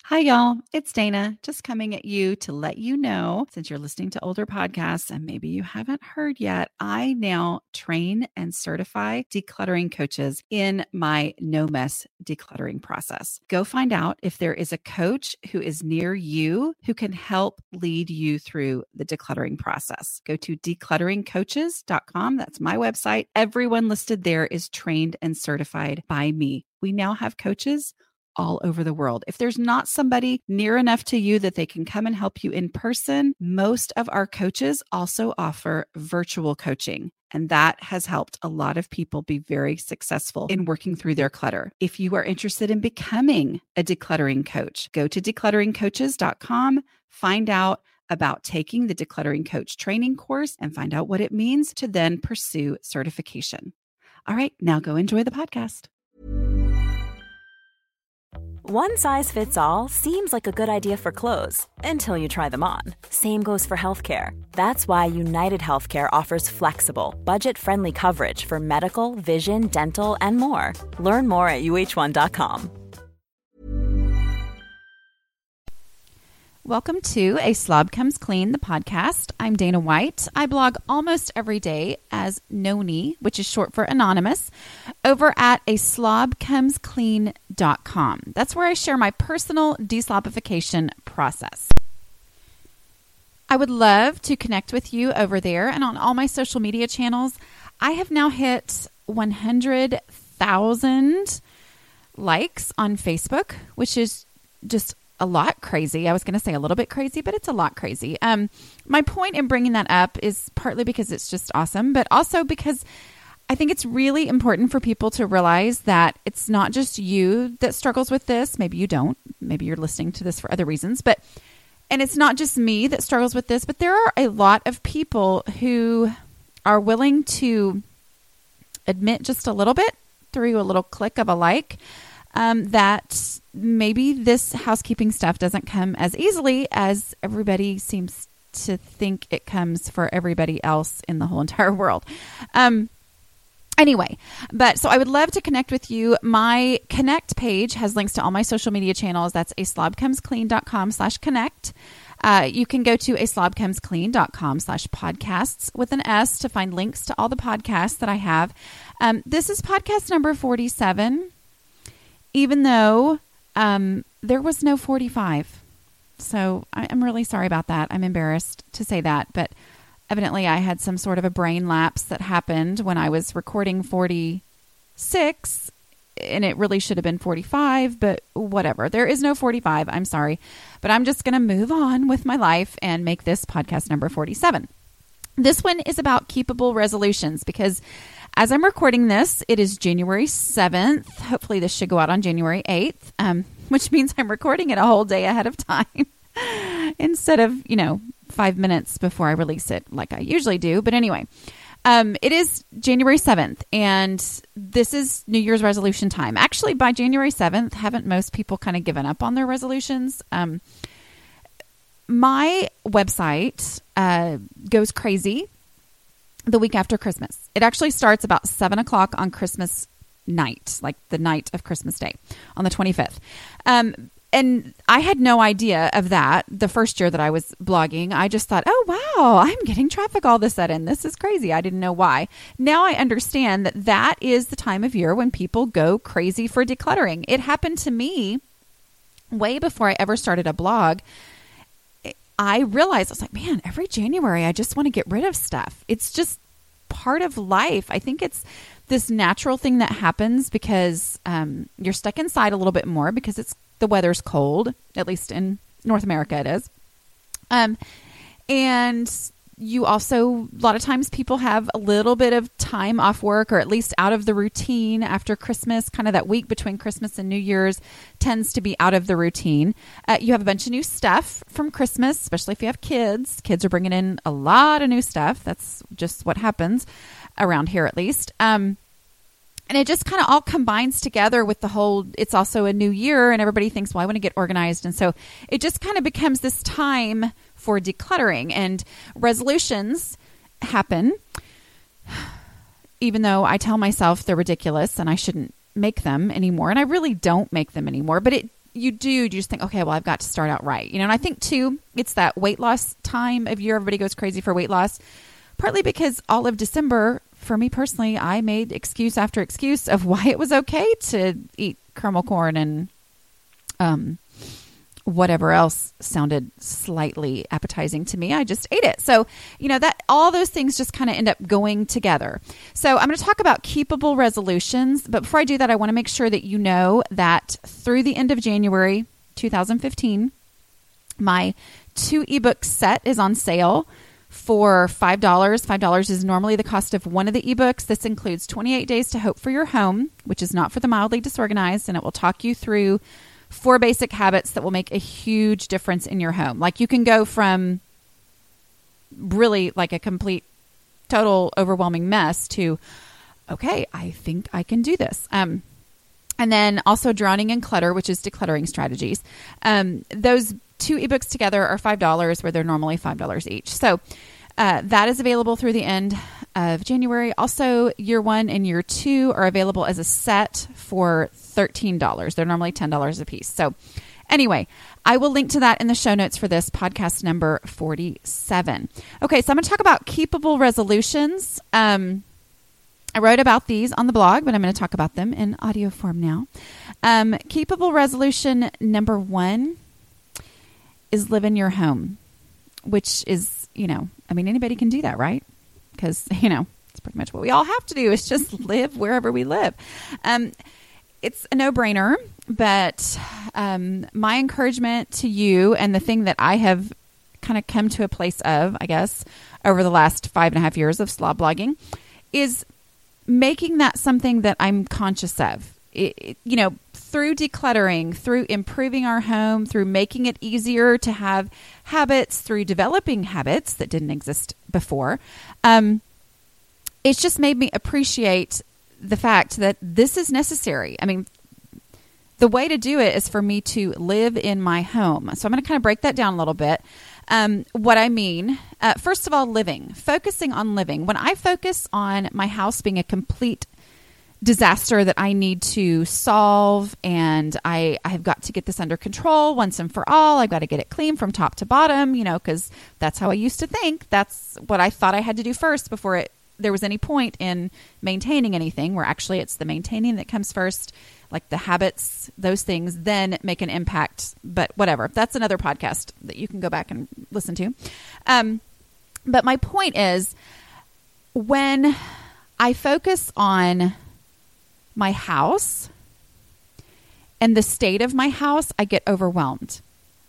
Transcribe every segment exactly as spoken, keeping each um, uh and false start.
Hi, y'all. It's Dana, just coming at you to let you know, since you're listening to older podcasts and maybe you haven't heard yet, I now train and certify decluttering coaches in my No Mess decluttering process. Go find out if there is a coach who is near you who can help lead you through the decluttering process. Go to decluttering coaches dot com. That's my website. Everyone listed there is trained and certified by me. We now have coaches all over the world. If there's not somebody near enough to you that they can come and help you in person, most of our coaches also offer virtual coaching. And that has helped a lot of people be very successful in working through their clutter. If you are interested in becoming a decluttering coach, go to decluttering coaches dot com, find out about taking the Decluttering Coach training course, and find out what it means to then pursue certification. All right, now go enjoy the podcast. One size fits all seems like a good idea for clothes until you try them on. Same goes for healthcare. That's why United Healthcare offers flexible, budget-friendly coverage for medical, vision, dental, and more. Learn more at U H one dot com. Welcome to A Slob Comes Clean, the podcast. I'm Dana White. I blog almost every day as Noni, which is short for anonymous, over at a slob comes clean dot com. That's where I share my personal deslobification process. I would love to connect with you over there and on all my social media channels. I have now hit one hundred thousand likes on Facebook, which is just a lot crazy. I was going to say a little bit crazy, but it's a lot crazy. Um, my point in bringing that up is partly because it's just awesome, but also because I think it's really important for people to realize that it's not just you that struggles with this. Maybe you don't. Maybe you're listening to this for other reasons, but, and it's not just me that struggles with this, but there are a lot of people who are willing to admit just a little bit through a little click of a like, um, that maybe this housekeeping stuff doesn't come as easily as everybody seems to think it comes for everybody else in the whole entire world. Um, anyway, but so I would love to connect with you. My connect page has links to all my social media channels. That's a slob comes clean dot com slash connect. Uh, you can go to a slob comes clean dot com slash podcasts with an S to find links to all the podcasts that I have. Um, this is podcast number forty-seven, even though Um, there was no forty-five. So I, I'm really sorry about that. I'm embarrassed to say that, but evidently I had some sort of a brain lapse that happened when I was recording forty-six, and it really should have been forty-five, but whatever. There is no forty-five. I'm sorry, but I'm just going to move on with my life and make this podcast number forty-seven. This one is about keepable resolutions because as I'm recording this, it is January seventh. Hopefully this should go out on January eighth, um, which means I'm recording it a whole day ahead of time instead of, you know, five minutes before I release it like I usually do. But anyway, um, it is January seventh, and this is New Year's resolution time. Actually, by January seventh, haven't most people kind of given up on their resolutions? Um, my website uh, goes crazy the week after Christmas. It actually starts about seven o'clock on Christmas night, like the night of Christmas Day on the twenty-fifth. Um, and I had no idea of that the first year that I was blogging. I just thought, oh, wow, I'm getting traffic all of a sudden. This is crazy. I didn't know why. Now I understand that that is the time of year when people go crazy for decluttering. It happened to me way before I ever started a blog. I realized, I was like, man, every January, I just want to get rid of stuff. It's just part of life. I think it's this natural thing that happens because um, you're stuck inside a little bit more because it's the weather's cold, at least in North America it is. Um, and you also, a lot of times people have a little bit of time off work or at least out of the routine after Christmas. Kind of that week between Christmas and New Year's tends to be out of the routine. Uh, you have a bunch of new stuff from Christmas, especially if you have kids. Kids are bringing in a lot of new stuff. That's just what happens around here at least. Um, and it just kind of all combines together with the whole, it's also a new year and everybody thinks, well, I want to get organized. And so it just kind of becomes this time for decluttering, and resolutions happen, even though I tell myself they're ridiculous and I shouldn't make them anymore. And I really don't make them anymore, but it, you do, you just think, okay, well, I've got to start out right. You know, and I think too, it's that weight loss time of year. Everybody goes crazy for weight loss, partly because all of December, for me personally, I made excuse after excuse of why it was okay to eat caramel corn and um, whatever else sounded slightly appetizing to me. I just ate it. So, you know, that all those things just kind of end up going together. So I'm going to talk about keepable resolutions. But before I do that, I want to make sure that you know that through the end of January two thousand fifteen, my two ebook set is on sale for five dollars. five dollars is normally the cost of one of the ebooks. This includes twenty-eight Days to Hope for Your Home, which is not for the mildly disorganized, and it will talk you through four basic habits that will make a huge difference in your home. Like you can go from really like a complete, total, overwhelming mess to, okay, I think I can do this. Um, and then also Drowning in Clutter, which is decluttering strategies. Um, those two ebooks together are five dollars, where they're normally five dollars each. So uh, that is available through the end of January. Also, year one and year two are available as a set for thirteen dollars. They're normally ten dollars a piece. So anyway, I will link to that in the show notes for this podcast number forty-seven. Okay, so I'm going to talk about keepable resolutions. Um, I wrote about these on the blog, but I'm going to talk about them in audio form now. Um, keepable resolution number one is live in your home, which is, you know, I mean, anybody can do that, right? Because, you know, it's pretty much what we all have to do is just live wherever we live. Um, it's a no-brainer, but um, my encouragement to you, and the thing that I have kind of come to a place of, I guess, over the last five and a half years of slob blogging, is making that something that I'm conscious of. It, it, you know, through decluttering, through improving our home, through making it easier to have habits, through developing habits that didn't exist before, um, it's just made me appreciate the fact that this is necessary. I mean, the way to do it is for me to live in my home. So I'm going to kind of break that down a little bit. Um, what I mean, uh, first of all, living, focusing on living. When I focus on my house being a complete disaster that I need to solve, and I, I've got to get this under control once and for all. I've got to get it clean from top to bottom, you know, because that's how I used to think. That's what I thought I had to do first before it there was any point in maintaining anything, where actually it's the maintaining that comes first, like the habits, those things then make an impact. But whatever, that's another podcast that you can go back and listen to. Um, but my point is, when I focus on my house and the state of my house, I get overwhelmed.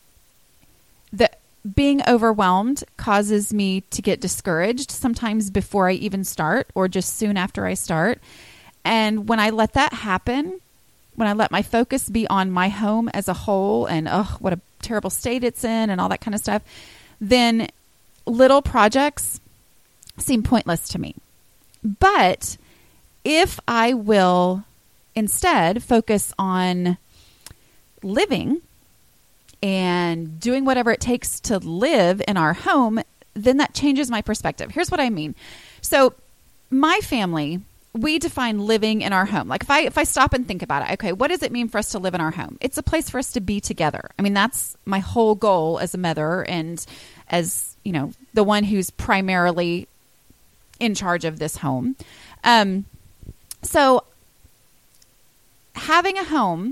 The being overwhelmed causes me to get discouraged, sometimes before I even start, or just soon after I start. And when I let that happen, when I let my focus be on my home as a whole and, oh, what a terrible state it's in and all that kind of stuff, then little projects seem pointless to me. But if I will instead focus on living and doing whatever it takes to live in our home, then that changes my perspective. Here's what I mean. So my family, we define living in our home. Like if I if I stop and think about it, okay, what does it mean for us to live in our home? It's a place for us to be together. I mean, that's my whole goal as a mother and as, you know, the one who's primarily in charge of this home. Um, so having a home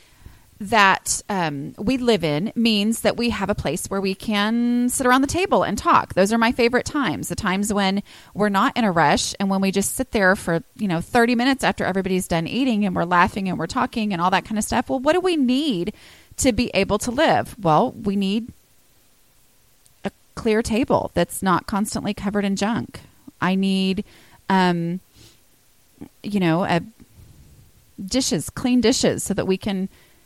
that um, we live in means that we have a place where we can sit around the table and talk. Those are my favorite times, the times when we're not in a rush and when we just sit there for, you know, thirty minutes after everybody's done eating and we're laughing and we're talking and all that kind of stuff. Well, what do we need to be able to live? Well, we need a clear table that's not constantly covered in junk. I need, um, you know, a dishes, clean dishes so that we can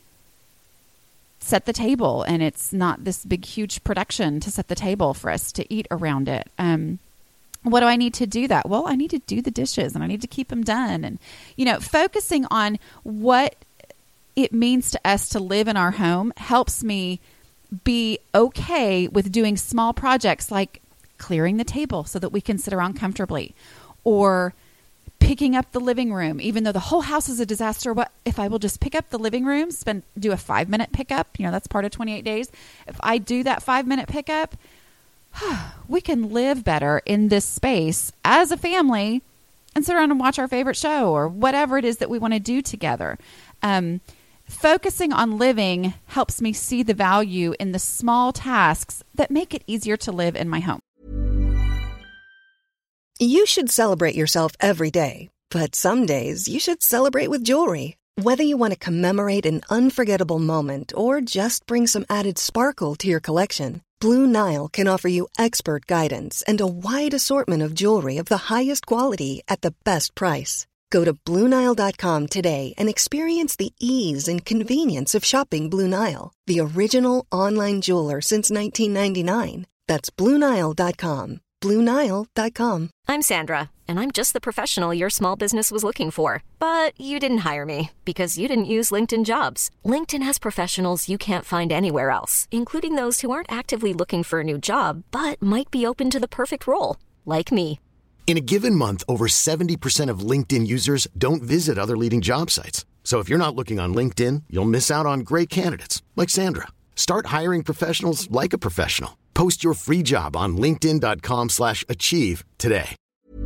set the table and it's not this big, huge production to set the table for us to eat around it. Um, what do I need to do that? Well, I need to do the dishes and I need to keep them done. And, you know, focusing on what it means to us to live in our home helps me be okay with doing small projects like clearing the table so that we can sit around comfortably, or picking up the living room, even though the whole house is a disaster. What if I will just pick up the living room, spend, do a five minute pickup? You know, that's part of twenty-eight days. If I do that five minute pickup, we can live better in this space as a family and sit around and watch our favorite show or whatever it is that we want to do together. Um, focusing on living helps me see the value in the small tasks that make it easier to live in my home. You should celebrate yourself every day, but some days you should celebrate with jewelry. Whether you want to commemorate an unforgettable moment or just bring some added sparkle to your collection, Blue Nile can offer you expert guidance and a wide assortment of jewelry of the highest quality at the best price. Go to Blue Nile dot com today and experience the ease and convenience of shopping Blue Nile, the original online jeweler since nineteen ninety-nine. That's Blue Nile dot com. Blue Nile dot com. I'm Sandra, and I'm just the professional your small business was looking for. But you didn't hire me because you didn't use LinkedIn Jobs. LinkedIn has professionals you can't find anywhere else, including those who aren't actively looking for a new job, but might be open to the perfect role, like me. In a given month, over seventy percent of LinkedIn users don't visit other leading job sites. So if you're not looking on LinkedIn, you'll miss out on great candidates like Sandra. Start hiring professionals like a professional. Post your free job on linkedin dot com slash achieve today.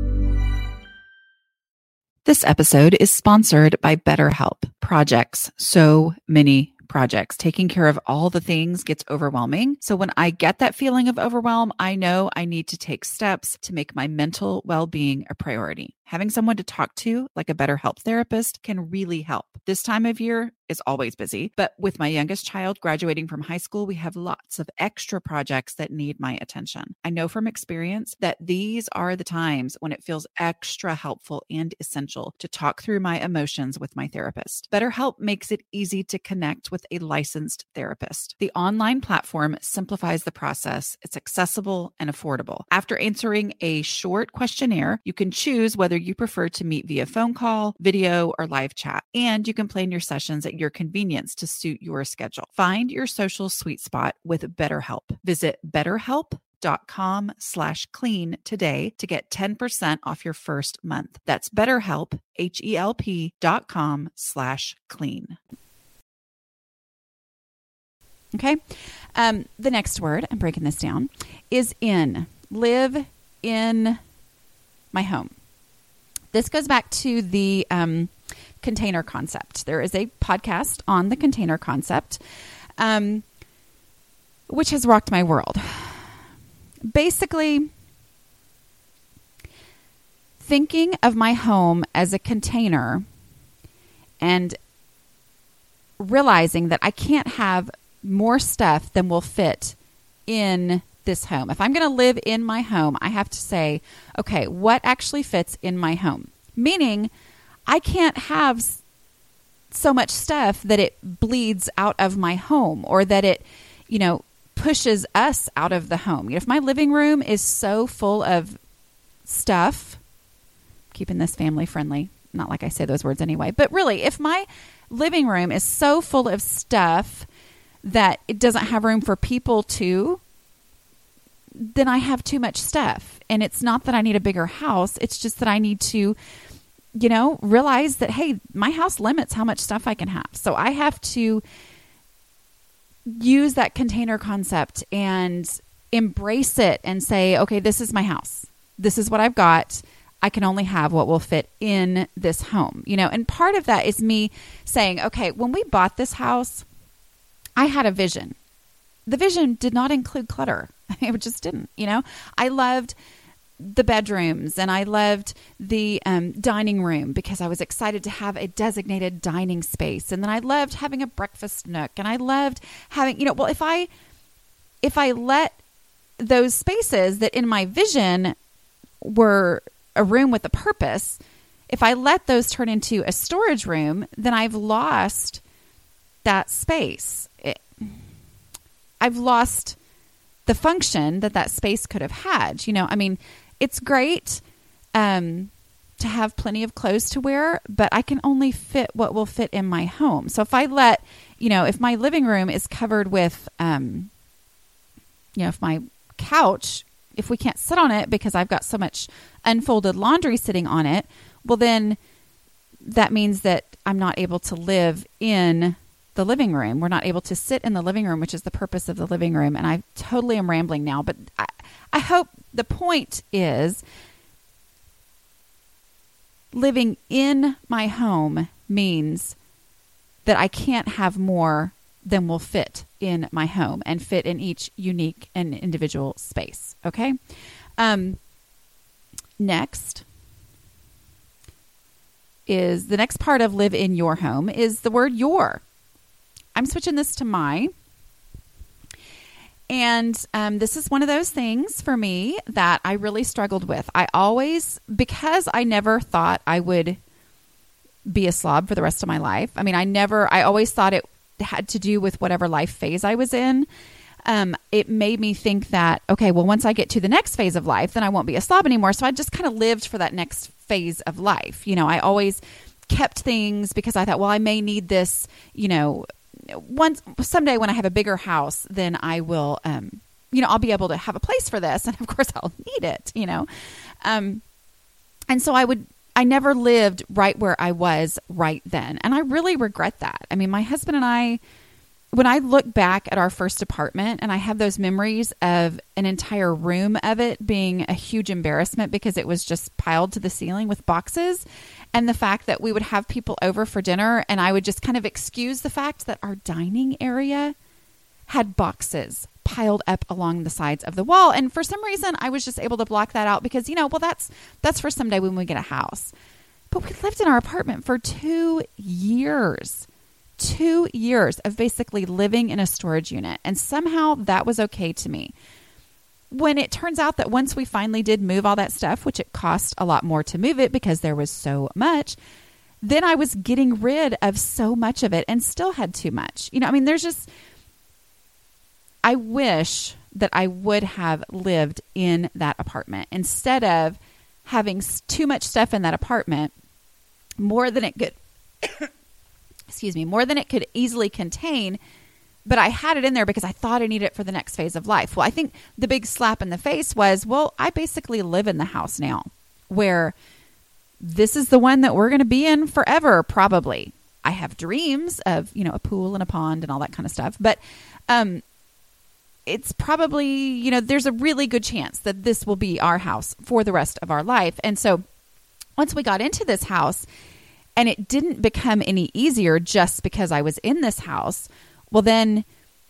This episode is sponsored by BetterHelp. Projects, so many projects. Taking care of all the things gets overwhelming. So when I get that feeling of overwhelm, I know I need to take steps to make my mental well-being a priority. Having someone to talk to, like a BetterHelp therapist, can really help. This time of year is always busy, but with my youngest child graduating from high school, we have lots of extra projects that need my attention. I know from experience that these are the times when it feels extra helpful and essential to talk through my emotions with my therapist. BetterHelp makes it easy to connect with a licensed therapist. The online platform simplifies the process. It's accessible and affordable. After answering a short questionnaire, you can choose whether you prefer to meet via phone call, video, or live chat, and you can plan your sessions at your convenience to suit your schedule. Find your social sweet spot with BetterHelp. Visit betterhelp.com slash clean today to get ten percent off your first month. That's BetterHelp, H-E-L-P dot com slash clean. Okay. Um, the next word, I'm breaking this down, is in. Live in my home. This goes back to the um, container concept. There is a podcast on the container concept, um, which has rocked my world. Basically, thinking of my home as a container and realizing that I can't have more stuff than will fit in this home. If I'm going to live in my home, I have to say, okay, what actually fits in my home? Meaning, I can't have so much stuff that it bleeds out of my home or that it, you know, pushes us out of the home. You know, if my living room is so full of stuff, keeping this family friendly, not like I say those words anyway, but really, if my living room is so full of stuff that it doesn't have room for people to, then I have too much stuff. And it's not that I need a bigger house. It's just that I need to, you know, realize that, hey, my house limits how much stuff I can have. So I have to use that container concept and embrace it and say, okay, this is my house. This is what I've got. I can only have what will fit in this home, you know, and part of that is me saying, okay, when we bought this house, I had a vision. The vision did not include clutter. It just didn't, you know. I loved the bedrooms and I loved the um, dining room because I was excited to have a designated dining space. And then I loved having a breakfast nook and I loved having, you know, well, if I, if I let those spaces that in my vision were a room with a purpose, if I let those turn into a storage room, then I've lost that space. It, I've lost the function that that space could have had. You know, I mean, it's great um, to have plenty of clothes to wear, but I can only fit what will fit in my home. So if I let, you know, if my living room is covered with, um, you know, if my couch if we can't sit on it because I've got so much unfolded laundry sitting on it, well, then that means that I'm not able to live in the living room. We're not able to sit in the living room, which is the purpose of the living room. And I totally am rambling now, but I, I hope the point is living in my home means that I can't have more than will fit in my home and fit in each unique and individual space. Okay. Um, next is the next part of live in your home is the word your. I'm switching this to my. And um, this is one of those things for me that I really struggled with. I always, because I never thought I would be a slob for the rest of my life. I mean, I never, I always thought it had to do with whatever life phase I was in. Um, it made me think that, okay, well, once I get to the next phase of life, then I won't be a slob anymore. So I just kind of lived for that next phase of life. You know, I always kept things because I thought, well, I may need this, you know, once someday when I have a bigger house, then I will, um, you know, I'll be able to have a place for this. And of course I'll need it, you know? Um, and so I would, I never lived right where I was right then. And I really regret that. I mean, my husband and I, when I look back at our first apartment and I have those memories of an entire room of it being a huge embarrassment because it was just piled to the ceiling with boxes, and the fact that we would have people over for dinner and I would just kind of excuse the fact that our dining area had boxes piled up along the sides of the wall. And for some reason, I was just able to block that out because, you know, well, that's that's for someday when we get a house. But we lived in our apartment for two years. Two years of basically living in a storage unit. And somehow that was okay to me. When it turns out that once we finally did move all that stuff, which it cost a lot more to move it because there was so much, then I was getting rid of so much of it and still had too much. You know, I mean, there's just, I wish that I would have lived in that apartment instead of having too much stuff in that apartment, more than it could excuse me, more than it could easily contain, but I had it in there because I thought I needed it for the next phase of life. Well, I think the big slap in the face was, well, I basically live in the house now where this is the one that we're going to be in forever, probably. I have dreams of, you know, a pool and a pond and all that kind of stuff, but um, it's probably, you know, there's a really good chance that this will be our house for the rest of our life. And so once we got into this house, and it didn't become any easier just because I was in this house, well, then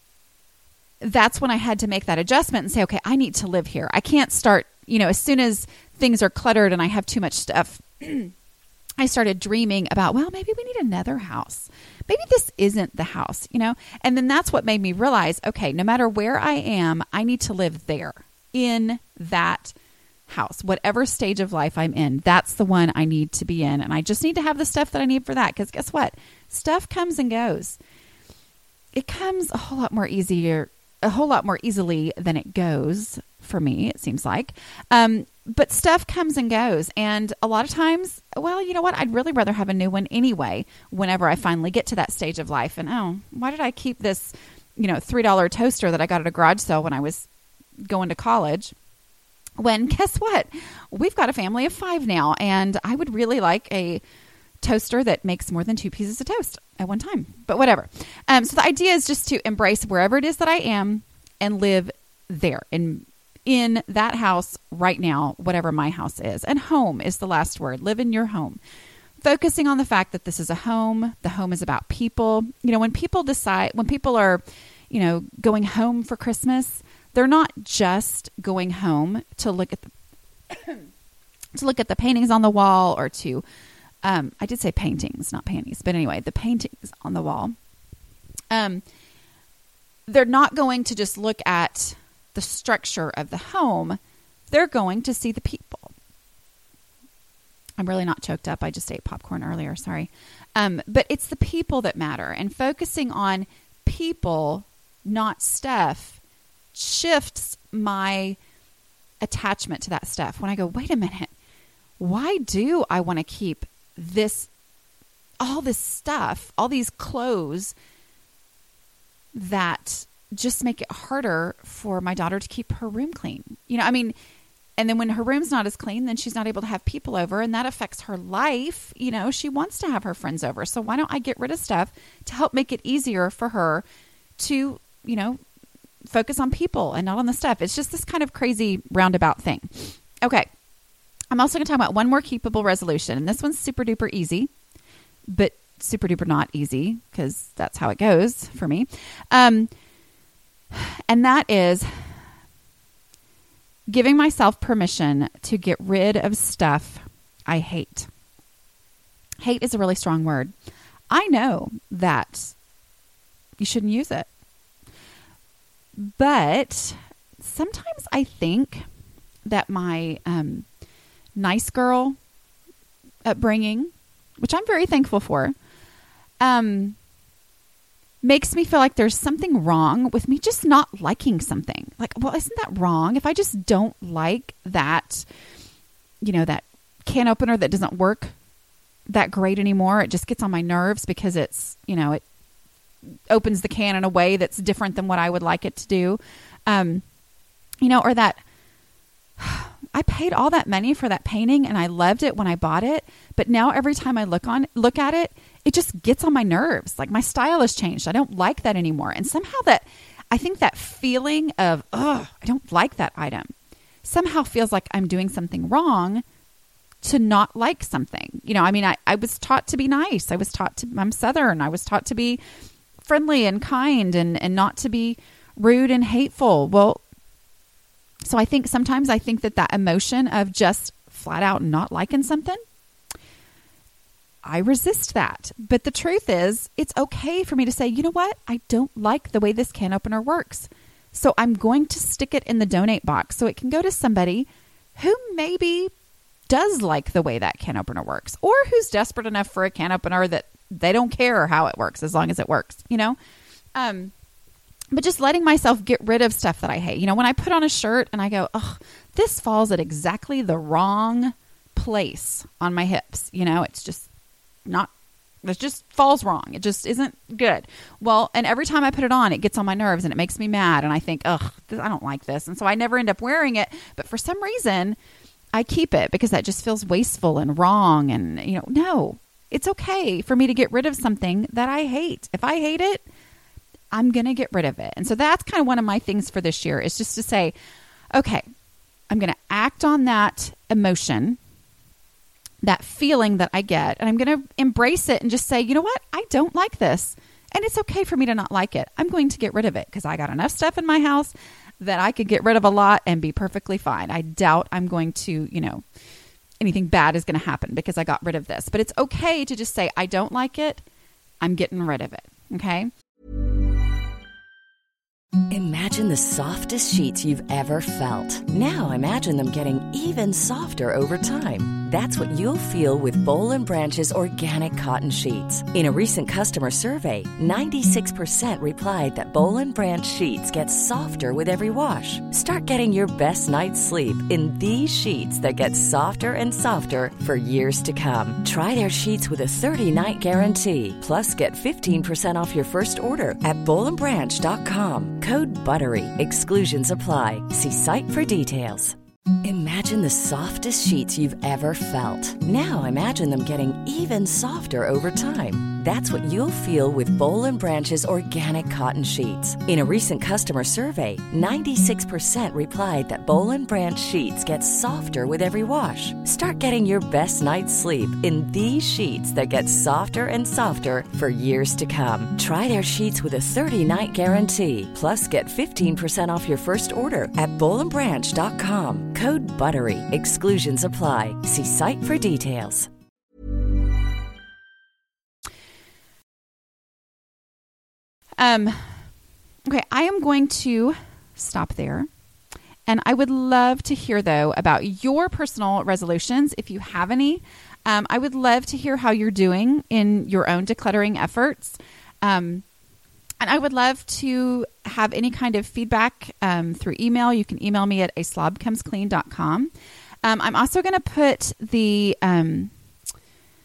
that's when I had to make that adjustment and say, okay, I need to live here. I can't start, you know, as soon as things are cluttered and I have too much stuff, I started dreaming about, well, maybe we need another house. Maybe this isn't the house, you know? And then that's what made me realize, okay, no matter where I am, I need to live there in that house, whatever stage of life I'm in, that's the one I need to be in. And I just need to have the stuff that I need for that. Because guess what? Stuff comes and goes. It comes a whole lot more easier, a whole lot more easily than it goes for me, it seems like. Um, but stuff comes and goes. And a lot of times, well, you know what? I'd really rather have a new one anyway, whenever I finally get to that stage of life. And oh, why did I keep this, you know, three dollar toaster that I got at a garage sale when I was going to college? When guess what? We've got a family of five now, and I would really like a toaster that makes more than two pieces of toast at one time, but whatever. Um, so the idea is just to embrace wherever it is that I am and live there in, in that house right now, whatever my house is. And home is the last word. Live in your home. Focusing on the fact that this is a home. The home is about people. You know, when people decide, when people are, you know, going home for Christmas, they're not just going home to look at the to look at the paintings on the wall or to, um, I did say paintings, not panties, but anyway, the paintings on the wall. Um, they're not going to just look at the structure of the home. They're going to see the people. I'm really not choked up. I just ate popcorn earlier. Sorry. Um, but it's the people that matter, and focusing on people, not stuff, shifts my attachment to that stuff. When I go, wait a minute, why do I want to keep this, all this stuff, all these clothes that just make it harder for my daughter to keep her room clean. You know, I mean, and then when her room's not as clean, then she's not able to have people over, and that affects her life. You know, she wants to have her friends over. So why don't I get rid of stuff to help make it easier for her to, you know, focus on people and not on the stuff. It's just this kind of crazy roundabout thing. Okay. I'm also going to talk about one more keepable resolution, and this one's super duper easy, but super duper not easy, because that's how it goes for me. Um, and that is giving myself permission to get rid of stuff I hate. Hate is a really strong word. I know that you shouldn't use it. But sometimes I think that my um, nice girl upbringing, which I'm very thankful for, um, makes me feel like there's something wrong with me just not liking something. Like, well, isn't that wrong? If I just don't like that, you know, that can opener that doesn't work that great anymore, it just gets on my nerves because it's, you know, it opens the can in a way that's different than what I would like it to do. Um, you know, or that I paid all that money for that painting and I loved it when I bought it, but now every time I look on, look at it, it just gets on my nerves. Like my style has changed. I don't like that anymore. And somehow that, I think that feeling of, oh, I don't like that item somehow feels like I'm doing something wrong to not like something. You know, I mean, I, I was taught to be nice. I was taught to, I'm Southern. I was taught to be friendly and kind and, and not to be rude and hateful. Well, so I think sometimes I think that that emotion of just flat out not liking something, I resist that. But the truth is, it's okay for me to say, you know what? I don't like the way this can opener works. So I'm going to stick it in the donate box so it can go to somebody who maybe does like the way that can opener works, or who's desperate enough for a can opener that they don't care how it works as long as it works, you know? Um, but just letting myself get rid of stuff that I hate. You know, when I put on a shirt and I go, oh, this falls at exactly the wrong place on my hips. You know, it's just not, it just falls wrong. It just isn't good. Well, and every time I put it on, it gets on my nerves and it makes me mad. And I think, ugh, I don't like this. And so I never end up wearing it. But for some reason, I keep it because that just feels wasteful and wrong. And, you know, no, it's okay for me to get rid of something that I hate. If I hate it, I'm going to get rid of it. And so that's kind of one of my things for this year is just to say, okay, I'm going to act on that emotion, that feeling that I get, and I'm going to embrace it and just say, you know what? I don't like this. And it's okay for me to not like it. I'm going to get rid of it because I got enough stuff in my house that I could get rid of a lot and be perfectly fine. I doubt I'm going to, you know, anything bad is going to happen because I got rid of this. But it's okay to just say, I don't like it. I'm getting rid of it. Okay? Imagine the softest sheets you've ever felt. Now imagine them getting even softer over time. That's what you'll feel with Boll and Branch's organic cotton sheets. In a recent customer survey, ninety-six percent replied that Boll and Branch sheets get softer with every wash. Start getting your best night's sleep in these sheets that get softer and softer for years to come. Try their sheets with a thirty-night guarantee. Plus, get fifteen percent off your first order at boll and branch dot com. Code BUTTERY. Exclusions apply. See site for details. Imagine the softest sheets you've ever felt. Now imagine them getting even softer over time. That's what you'll feel with Boll and Branch's organic cotton sheets. In a recent customer survey, ninety-six percent replied that Boll and Branch sheets get softer with every wash. Start getting your best night's sleep in these sheets that get softer and softer for years to come. Try their sheets with a thirty-night guarantee. Plus, get fifteen percent off your first order at boll and branch dot com. Code BUTTERY. Exclusions apply. See site for details. Um, okay, I am going to stop there. And I would love to hear, though, about your personal resolutions, if you have any. Um, I would love to hear how you're doing in your own decluttering efforts. Um, and I would love to have any kind of feedback um, through email. You can email me at a slob comes clean dot com. Um, I'm also going to put the um,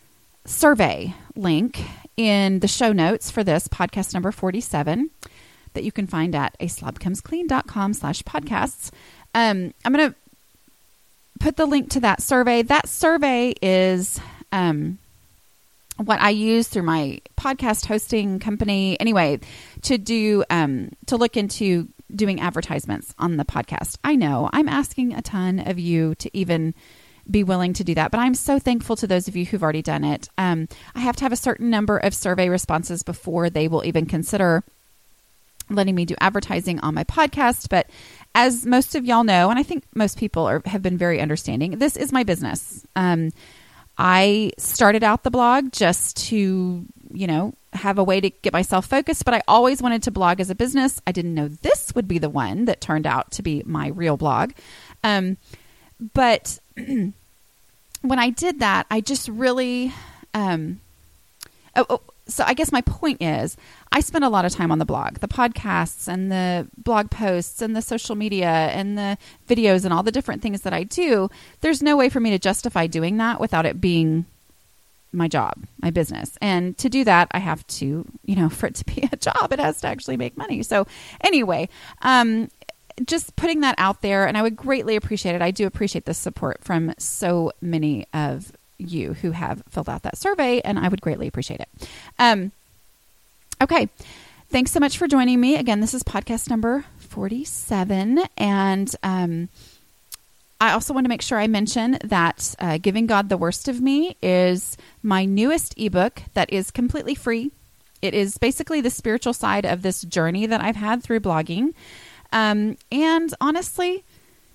survey link in the show notes for this podcast number forty-seven. that you can find at a slob comes clean dot com slash podcasts. Um, I'm going to put the link to that survey. That survey is um, what I use through my podcast hosting company. Anyway, to do um, to look into doing advertisements on the podcast. I know I'm asking a ton of you to even be willing to do that, but I'm so thankful to those of you who've already done it. Um, I have to have a certain number of survey responses before they will even consider letting me do advertising on my podcast. But as most of y'all know, and I think most people are, have been very understanding, this is my business. Um, I started out the blog just to, you know, have a way to get myself focused, but I always wanted to blog as a business. I didn't know this would be the one that turned out to be my real blog. Um, but when I did that, I just really, um, oh, oh, so I guess my point is I spend a lot of time on the blog, the podcasts and the blog posts and the social media and the videos and all the different things that I do. There's no way for me to justify doing that without it being my job, my business. And to do that, I have to, you know, for it to be a job, it has to actually make money. So anyway, um, just putting that out there, and I would greatly appreciate it. I do appreciate the support from so many of you who have filled out that survey, and I would greatly appreciate it. Um, okay. Thanks so much for joining me. Again, this is podcast number forty-seven. And um, I also want to make sure I mention that uh, Giving God the Worst of Me is my newest ebook that is completely free. It is basically the spiritual side of this journey that I've had through blogging. Um, and honestly,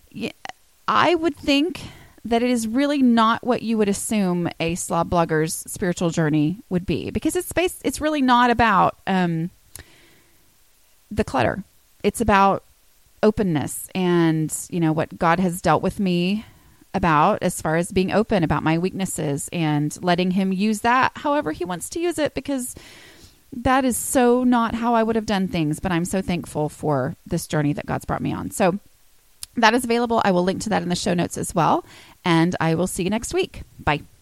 I would think that it is really not what you would assume a slob blogger's spiritual journey would be, because it's based, it's really not about, um, the clutter. It's about openness and, you know, what God has dealt with me about as far as being open about my weaknesses and letting him use that however he wants to use it, because that is so not how I would have done things, but I'm so thankful for this journey that God's brought me on. So that is available. I will link to that in the show notes as well. And I will see you next week. Bye.